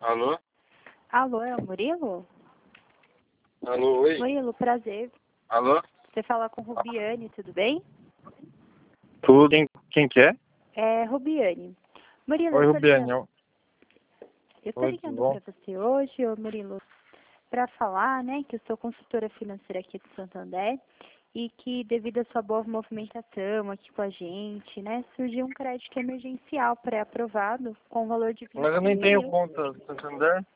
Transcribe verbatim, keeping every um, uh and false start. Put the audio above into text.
Alô? Alô, é o Murilo? Alô, oi? Murilo, prazer. Alô? Você fala com Rubiane, tudo bem? Tudo. Quem, quem que é? É, Rubiane. Murilo, Oi, eu tô Rubiane. ligando, Eu... eu tô Oi, tudo ligando bom? pra você hoje, ô Murilo, pra falar, né, que eu sou consultora financeira aqui de Santander e que devido à sua boa movimentação aqui com a gente, né, surgiu um crédito emergencial pré-aprovado com valor de Mas vinte eu e nem cinco tenho mil. conta Santander.